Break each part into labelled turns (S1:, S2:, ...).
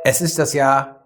S1: Es ist das Jahr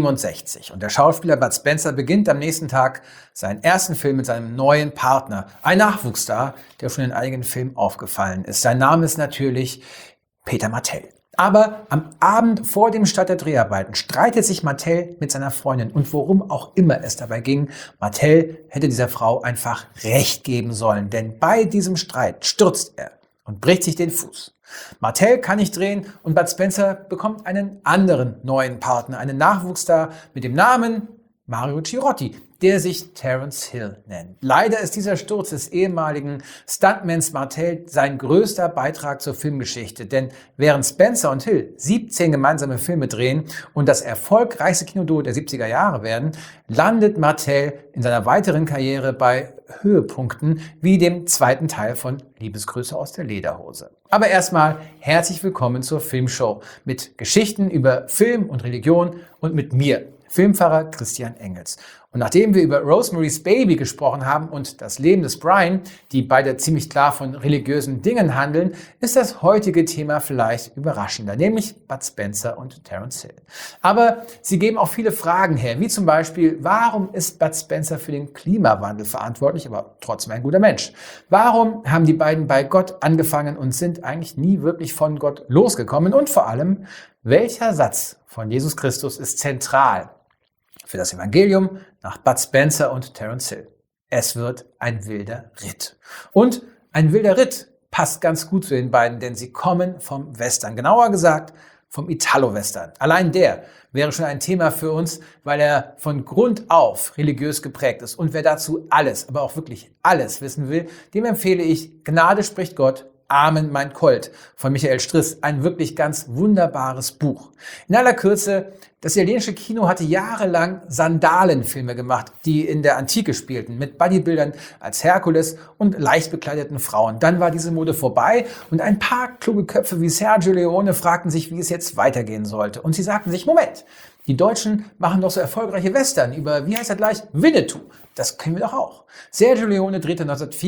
S1: 1967 und der Schauspieler Bud Spencer beginnt am nächsten Tag seinen ersten Film mit seinem neuen Partner, ein Nachwuchsstar, der schon in einigen Filmen aufgefallen ist. Sein Name ist natürlich Peter Martell. Aber am Abend vor dem Start der Dreharbeiten streitet sich Martell mit seiner Freundin und worum auch immer es dabei ging, Martell hätte dieser Frau einfach Recht geben sollen, denn bei diesem Streit stürzt er und bricht sich den Fuß. Martell kann nicht drehen und Bud Spencer bekommt einen anderen neuen Partner, einen Nachwuchsstar mit dem Namen Mario Girotti, der sich Terence Hill nennt. Leider ist dieser Sturz des ehemaligen Stuntmans Martell sein größter Beitrag zur Filmgeschichte, denn während Spencer und Hill 17 gemeinsame Filme drehen und das erfolgreichste Kinoduo der 70er Jahre werden, landet Martell in seiner weiteren Karriere bei Höhepunkten wie dem zweiten Teil von Liebesgrüße aus der Lederhose. Aber erstmal herzlich willkommen zur Filmshow mit Geschichten über Film und Religion und mit mir, Filmfahrer Christian Engels. Und nachdem wir über Rosemary's Baby gesprochen haben und das Leben des Brian, die beide ziemlich klar von religiösen Dingen handeln, ist das heutige Thema vielleicht überraschender, nämlich Bud Spencer und Terence Hill. Aber sie geben auch viele Fragen her, wie zum Beispiel, warum ist Bud Spencer für den Klimawandel verantwortlich, aber trotzdem ein guter Mensch? Warum haben die beiden bei Gott angefangen und sind eigentlich nie wirklich von Gott losgekommen? Und vor allem, welcher Satz von Jesus Christus ist zentral für das Evangelium nach Bud Spencer und Terence Hill? Es wird ein wilder Ritt. Und ein wilder Ritt passt ganz gut zu den beiden, denn sie kommen vom Western. Genauer gesagt, vom Italo-Western. Allein der wäre schon ein Thema für uns, weil er von Grund auf religiös geprägt ist. Und wer dazu alles, aber auch wirklich alles wissen will, dem empfehle ich Gnade spricht Gott, Amen, mein Colt von Michael Striss, ein wirklich ganz wunderbares Buch. In aller Kürze, das italienische Kino hatte jahrelang Sandalenfilme gemacht, die in der Antike spielten, mit Bodybuildern als Herkules und leicht bekleideten Frauen. Dann war diese Mode vorbei und ein paar kluge Köpfe wie Sergio Leone fragten sich, wie es jetzt weitergehen sollte. Und sie sagten sich, Moment, die Deutschen machen doch so erfolgreiche Western über, wie heißt er gleich, Winnetou. Das können wir doch auch. Sergio Leone drehte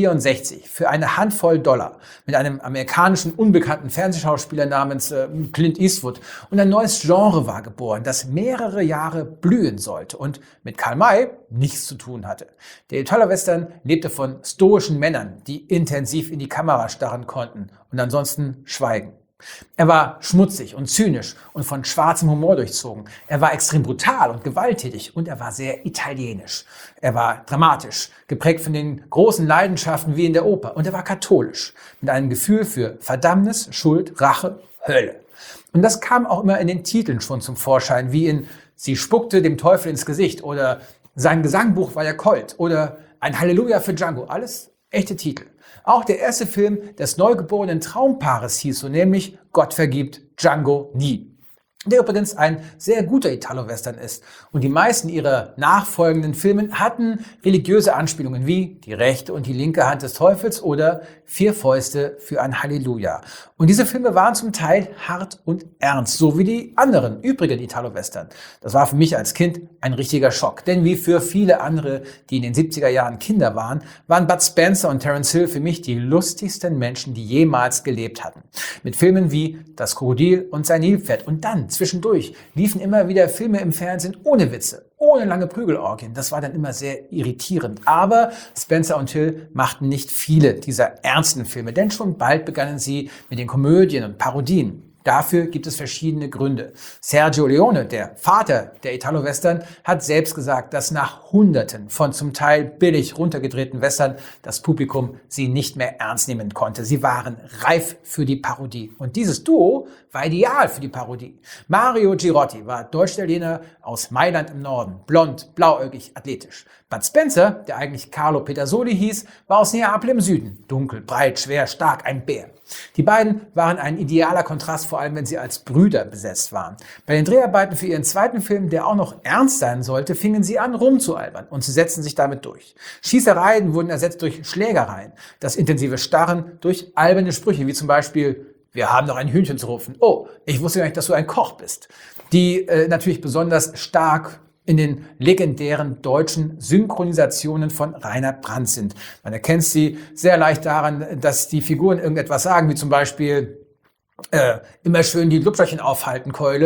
S1: 1964 für eine Handvoll Dollar mit einem amerikanischen unbekannten Fernsehschauspieler namens Clint Eastwood. Und ein neues Genre war geboren, das mehrere Jahre blühen sollte und mit Karl May nichts zu tun hatte. Der Italo-Western lebte von stoischen Männern, die intensiv in die Kamera starren konnten und ansonsten schweigen. Er war schmutzig und zynisch und von schwarzem Humor durchzogen. Er war extrem brutal und gewalttätig und er war sehr italienisch. Er war dramatisch, geprägt von den großen Leidenschaften wie in der Oper. Und er war katholisch, mit einem Gefühl für Verdammnis, Schuld, Rache, Hölle. Und das kam auch immer in den Titeln schon zum Vorschein, wie in Sie spuckte dem Teufel ins Gesicht oder Sein Gesangbuch war der Colt oder Ein Halleluja für Django. Alles echte Titel. Auch der erste Film des neugeborenen Traumpaares hieß so, nämlich Gott vergibt Django nie. Der übrigens ein sehr guter Italo-Western ist. Und die meisten ihrer nachfolgenden Filme hatten religiöse Anspielungen wie die rechte und die linke Hand des Teufels oder Vier Fäuste für ein Halleluja. Und diese Filme waren zum Teil hart und ernst, so wie die anderen übrigen Italo-Western. Das war für mich als Kind ein richtiger Schock. Denn wie für viele andere, die in den 70er Jahren Kinder waren Bud Spencer und Terence Hill für mich die lustigsten Menschen, die jemals gelebt hatten. Mit Filmen wie Das Krokodil und sein Nilpferd. Und dann zwischendurch liefen immer wieder Filme im Fernsehen ohne Witze, ohne lange Prügelorgien. Das war dann immer sehr irritierend. Aber Spencer und Hill machten nicht viele dieser ernsten Filme, denn schon bald begannen sie mit den Komödien und Parodien. Dafür gibt es verschiedene Gründe. Sergio Leone, der Vater der Italo-Western, hat selbst gesagt, dass nach Hunderten von zum Teil billig runtergedrehten Western das Publikum sie nicht mehr ernst nehmen konnte. Sie waren reif für die Parodie. Und dieses Duo war ideal für die Parodie. Mario Girotti war Deutsch-Italiener aus Mailand im Norden, blond, blauäugig, athletisch. Bud Spencer, der eigentlich Carlo Pedersoli hieß, war aus Neapel im Süden, dunkel, breit, schwer, stark, ein Bär. Die beiden waren ein idealer Kontrast, vor allem wenn sie als Brüder besetzt waren. Bei den Dreharbeiten für ihren zweiten Film, der auch noch ernst sein sollte, fingen sie an rumzualbern und sie setzten sich damit durch. Schießereien wurden ersetzt durch Schlägereien, das intensive Starren durch alberne Sprüche, wie zum Beispiel: Wir haben noch ein Hühnchen zu rufen. Oh, ich wusste gar nicht, dass du ein Koch bist. Die natürlich besonders stark in den legendären deutschen Synchronisationen von Reinhard Brandt sind. Man erkennt sie sehr leicht daran, dass die Figuren irgendetwas sagen, wie zum Beispiel immer schön die Lupferchen aufhalten, Keule.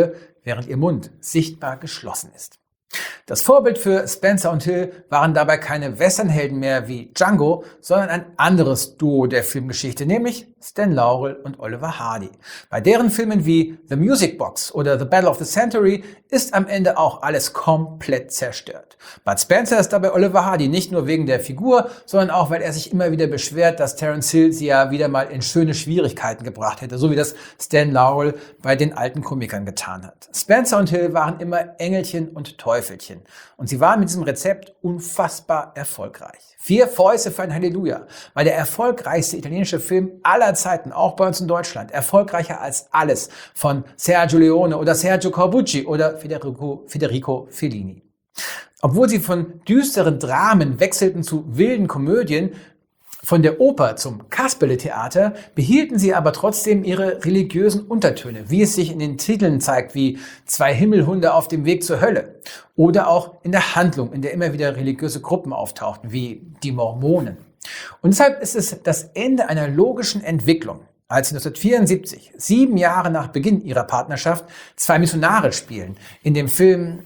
S1: während ihr Mund sichtbar geschlossen ist. Das Vorbild für Spencer und Hill waren dabei keine Westernhelden mehr wie Django, sondern ein anderes Duo der Filmgeschichte, nämlich Stan Laurel und Oliver Hardy. Bei deren Filmen wie The Music Box oder The Battle of the Century ist am Ende auch alles komplett zerstört. Bud Spencer ist dabei Oliver Hardy nicht nur wegen der Figur, sondern auch, weil er sich immer wieder beschwert, dass Terence Hill sie ja wieder mal in schöne Schwierigkeiten gebracht hätte, so wie das Stan Laurel bei den alten Komikern getan hat. Spencer und Hill waren immer Engelchen und Teufelchen. Und sie waren mit diesem Rezept unfassbar erfolgreich. 4 Fäuste für ein Halleluja war der erfolgreichste italienische Film aller Zeiten, auch bei uns in Deutschland. Erfolgreicher als alles von Sergio Leone oder Sergio Corbucci oder Federico Fellini. Obwohl sie von düsteren Dramen wechselten zu wilden Komödien, von der Oper zum Kasperle-Theater, behielten sie aber trotzdem ihre religiösen Untertöne, wie es sich in den Titeln zeigt, wie 2 Himmelhunde auf dem Weg zur Hölle. Oder auch in der Handlung, in der immer wieder religiöse Gruppen auftauchten, wie die Mormonen. Und deshalb ist es das Ende einer logischen Entwicklung, als sie 1974, 7 Jahre nach Beginn ihrer Partnerschaft, 2 Missionare spielen. In dem Film,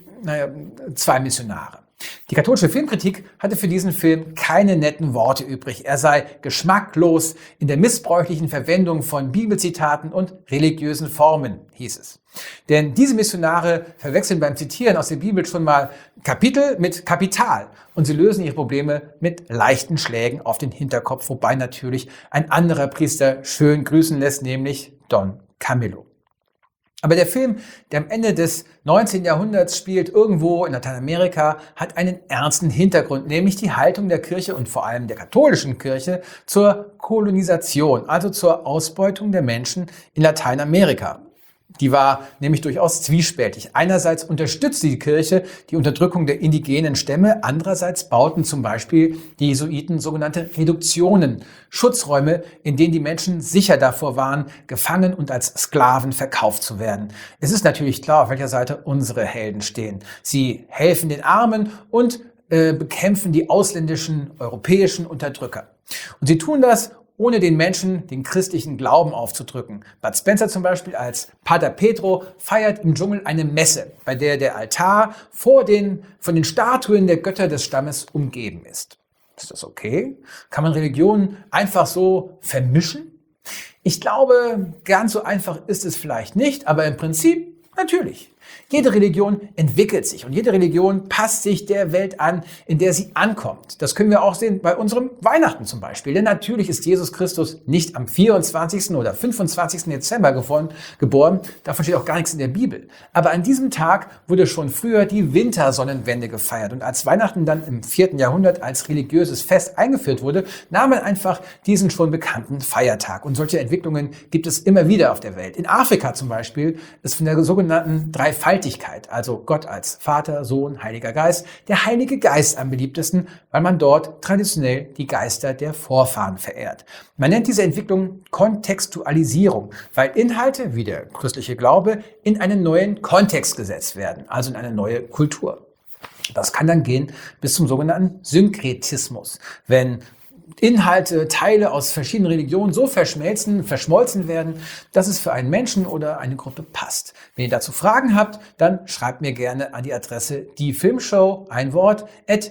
S1: 2 Missionare. Die katholische Filmkritik hatte für diesen Film keine netten Worte übrig. Er sei geschmacklos in der missbräuchlichen Verwendung von Bibelzitaten und religiösen Formen, hieß es. Denn diese Missionare verwechseln beim Zitieren aus der Bibel schon mal Kapitel mit Kapital und sie lösen ihre Probleme mit leichten Schlägen auf den Hinterkopf, wobei natürlich ein anderer Priester schön grüßen lässt, nämlich Don Camillo. Aber der Film, der am Ende des 19. Jahrhunderts spielt, irgendwo in Lateinamerika, hat einen ernsten Hintergrund, nämlich die Haltung der Kirche und vor allem der katholischen Kirche zur Kolonisation, also zur Ausbeutung der Menschen in Lateinamerika. Die war nämlich durchaus zwiespältig. Einerseits unterstützte die Kirche die Unterdrückung der indigenen Stämme, andererseits bauten zum Beispiel die Jesuiten sogenannte Reduktionen, Schutzräume, in denen die Menschen sicher davor waren, gefangen und als Sklaven verkauft zu werden. Es ist natürlich klar, auf welcher Seite unsere Helden stehen. Sie helfen den Armen und bekämpfen die ausländischen, europäischen Unterdrücker. Und sie tun das, ohne den Menschen den christlichen Glauben aufzudrücken. Bud Spencer zum Beispiel als Pater Pedro feiert im Dschungel eine Messe, bei der der Altar von den Statuen der Götter des Stammes umgeben ist. Ist das okay? Kann man Religionen einfach so vermischen? Ich glaube, ganz so einfach ist es vielleicht nicht, aber im Prinzip natürlich. Jede Religion entwickelt sich und jede Religion passt sich der Welt an, in der sie ankommt. Das können wir auch sehen bei unserem Weihnachten zum Beispiel. Denn natürlich ist Jesus Christus nicht am 24. oder 25. Dezember geboren. Davon steht auch gar nichts in der Bibel. Aber an diesem Tag wurde schon früher die Wintersonnenwende gefeiert. Und als Weihnachten dann im 4. Jahrhundert als religiöses Fest eingeführt wurde, nahm man einfach diesen schon bekannten Feiertag. Und solche Entwicklungen gibt es immer wieder auf der Welt. In Afrika zum Beispiel ist von der sogenannten Dreifaltigkeit, also Gott als Vater, Sohn, Heiliger Geist, der Heilige Geist am beliebtesten, weil man dort traditionell die Geister der Vorfahren verehrt. Man nennt diese Entwicklung Kontextualisierung, weil Inhalte wie der christliche Glaube in einen neuen Kontext gesetzt werden, also in eine neue Kultur. Das kann dann gehen bis zum sogenannten Synkretismus, wenn Inhalte, Teile aus verschiedenen Religionen so verschmolzen werden, dass es für einen Menschen oder eine Gruppe passt. Wenn ihr dazu Fragen habt, dann schreibt mir gerne an die Adresse diefilmshow, ein Wort,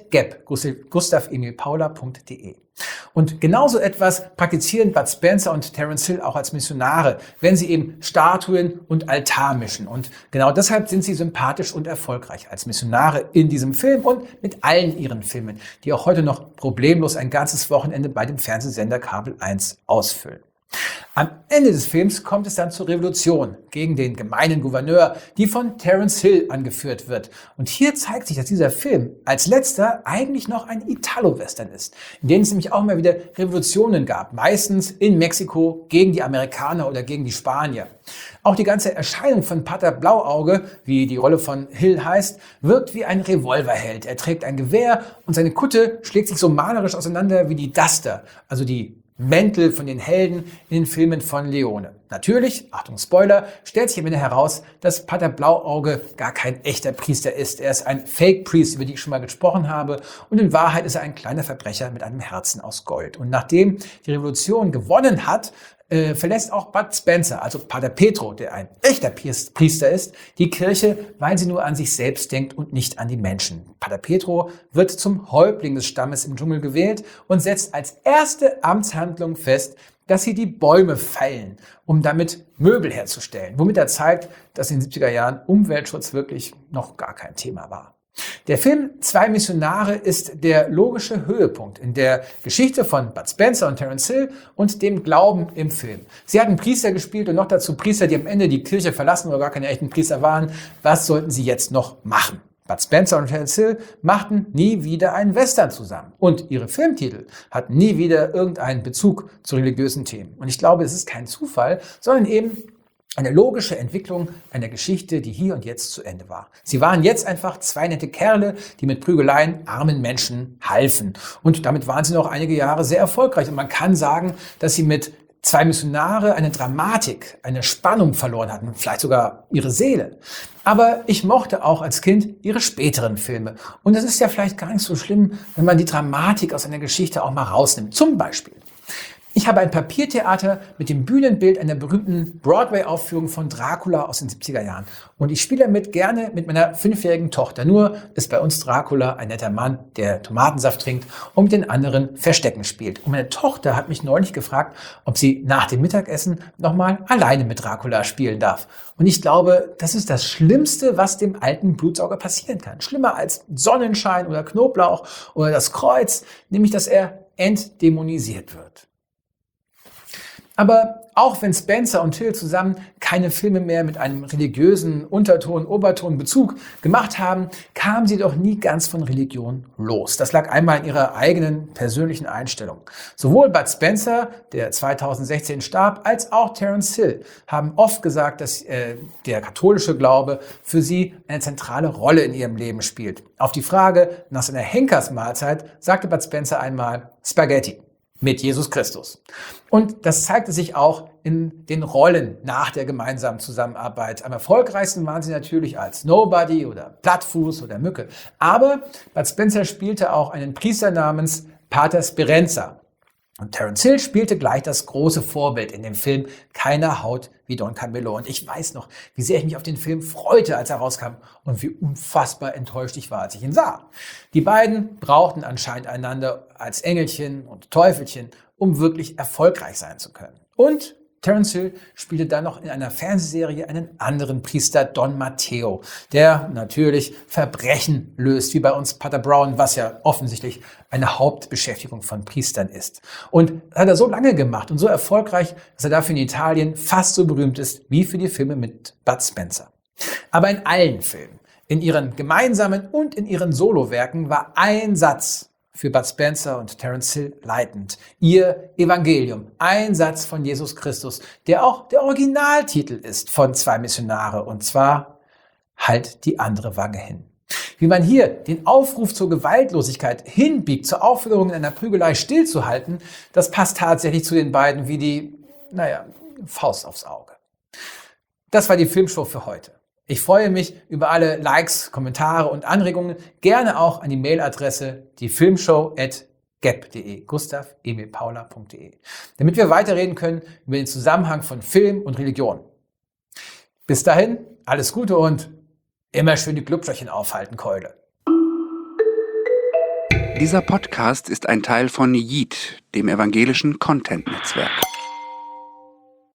S1: @gustav-emil-paula.de. Und genauso etwas praktizieren Bud Spencer und Terence Hill auch als Missionare, wenn sie eben Statuen und Altar mischen. Und genau deshalb sind sie sympathisch und erfolgreich als Missionare in diesem Film und mit allen ihren Filmen, die auch heute noch problemlos ein ganzes Wochenende bei dem Fernsehsender Kabel 1 ausfüllen. Am Ende des Films kommt es dann zur Revolution gegen den gemeinen Gouverneur, die von Terence Hill angeführt wird. Und hier zeigt sich, dass dieser Film als letzter eigentlich noch ein Italo-Western ist, in dem es nämlich auch mal wieder Revolutionen gab, meistens in Mexiko gegen die Amerikaner oder gegen die Spanier. Auch die ganze Erscheinung von Pater Blauauge, wie die Rolle von Hill heißt, wirkt wie ein Revolverheld. Er trägt ein Gewehr und seine Kutte schlägt sich so malerisch auseinander wie die Duster, also die Mäntel von den Helden in den Filmen von Leone. Natürlich, Achtung Spoiler, stellt sich am Ende heraus, dass Pater Blauauge gar kein echter Priester ist. Er ist ein Fake-Priest, über die ich schon mal gesprochen habe. Und in Wahrheit ist er ein kleiner Verbrecher mit einem Herzen aus Gold. Und nachdem die Revolution gewonnen hat, verlässt auch Bud Spencer, also Pater Petro, der ein echter Priester ist, die Kirche, weil sie nur an sich selbst denkt und nicht an die Menschen. Pater Petro wird zum Häuptling des Stammes im Dschungel gewählt und setzt als erste Amtshandlung fest, dass sie die Bäume fällen, um damit Möbel herzustellen, womit er zeigt, dass in den 70er Jahren Umweltschutz wirklich noch gar kein Thema war. Der Film Zwei Missionare ist der logische Höhepunkt in der Geschichte von Bud Spencer und Terence Hill und dem Glauben im Film. Sie hatten Priester gespielt und noch dazu Priester, die am Ende die Kirche verlassen oder gar keine echten Priester waren. Was sollten sie jetzt noch machen? Bud Spencer und Terence Hill machten nie wieder einen Western zusammen. Und ihre Filmtitel hatten nie wieder irgendeinen Bezug zu religiösen Themen. Und ich glaube, es ist kein Zufall, sondern eben eine logische Entwicklung einer Geschichte, die hier und jetzt zu Ende war. Sie waren jetzt einfach zwei nette Kerle, die mit Prügeleien armen Menschen halfen. Und damit waren sie noch einige Jahre sehr erfolgreich. Und man kann sagen, dass sie mit Zwei Missionare eine Dramatik, eine Spannung verloren hatten, vielleicht sogar ihre Seele. Aber ich mochte auch als Kind ihre späteren Filme. Und es ist ja vielleicht gar nicht so schlimm, wenn man die Dramatik aus einer Geschichte auch mal rausnimmt. Zum Beispiel: Ich habe ein Papiertheater mit dem Bühnenbild einer berühmten Broadway-Aufführung von Dracula aus den 70er Jahren. Und ich spiele damit gerne mit meiner 5-jährigen Tochter. Nur ist bei uns Dracula ein netter Mann, der Tomatensaft trinkt und mit den anderen Verstecken spielt. Und meine Tochter hat mich neulich gefragt, ob sie nach dem Mittagessen nochmal alleine mit Dracula spielen darf. Und ich glaube, das ist das Schlimmste, was dem alten Blutsauger passieren kann. Schlimmer als Sonnenschein oder Knoblauch oder das Kreuz, nämlich dass er entdämonisiert wird. Aber auch wenn Spencer und Hill zusammen keine Filme mehr mit einem religiösen Unterton, Oberton, Bezug gemacht haben, kamen sie doch nie ganz von Religion los. Das lag einmal in ihrer eigenen persönlichen Einstellung. Sowohl Bud Spencer, der 2016 starb, als auch Terence Hill haben oft gesagt, dass der katholische Glaube für sie eine zentrale Rolle in ihrem Leben spielt. Auf die Frage nach seiner Henkersmahlzeit sagte Bud Spencer einmal: Spaghetti mit Jesus Christus. Und das zeigte sich auch in den Rollen nach der gemeinsamen Zusammenarbeit. Am erfolgreichsten waren sie natürlich als Nobody oder Plattfuß oder Mücke. Aber Bud Spencer spielte auch einen Priester namens Pater Speranza. Und Terence Hill spielte gleich das große Vorbild in dem Film Keiner haut wie Don Camillo. Und ich weiß noch, wie sehr ich mich auf den Film freute, als er rauskam, und wie unfassbar enttäuscht ich war, als ich ihn sah. Die beiden brauchten anscheinend einander als Engelchen und Teufelchen, um wirklich erfolgreich sein zu können. Und Terence Hill spielte dann noch in einer Fernsehserie einen anderen Priester, Don Matteo, der natürlich Verbrechen löst, wie bei uns Pater Brown, was ja offensichtlich eine Hauptbeschäftigung von Priestern ist. Und das hat er so lange gemacht und so erfolgreich, dass er dafür in Italien fast so berühmt ist wie für die Filme mit Bud Spencer. Aber in allen Filmen, in ihren gemeinsamen und in ihren Solowerken, war ein Satz für Bud Spencer und Terence Hill leitend: Ihr Evangelium, ein Satz von Jesus Christus, der auch der Originaltitel ist von Zwei Missionare, und zwar: Halt die andere Wange hin. Wie man hier den Aufruf zur Gewaltlosigkeit hinbiegt, zur Aufforderung in einer Prügelei stillzuhalten, das passt tatsächlich zu den beiden wie die, Faust aufs Auge. Das war die Filmshow für heute. Ich freue mich über alle Likes, Kommentare und Anregungen, gerne auch an die Mailadresse diefilmshow@gep.de, gustav-emil-paula.de, damit wir weiterreden können über den Zusammenhang von Film und Religion. Bis dahin, alles Gute und immer schön die Glubschörchen aufhalten, Keule.
S2: Dieser Podcast ist ein Teil von Yeet, dem evangelischen Content-Netzwerk.